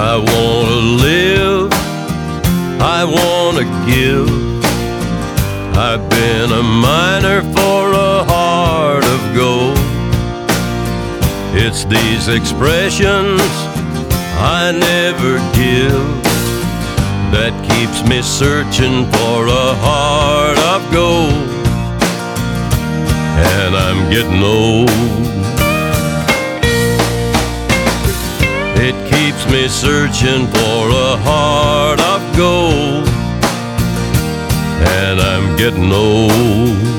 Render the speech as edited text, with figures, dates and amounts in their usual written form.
I wanna live, I wanna give. I've been a miner for a heart of gold. It's these expressions I never give that keeps me searching for a heart of gold. And I'm getting old. It keeps me searching for a heart of gold. And I'm getting old.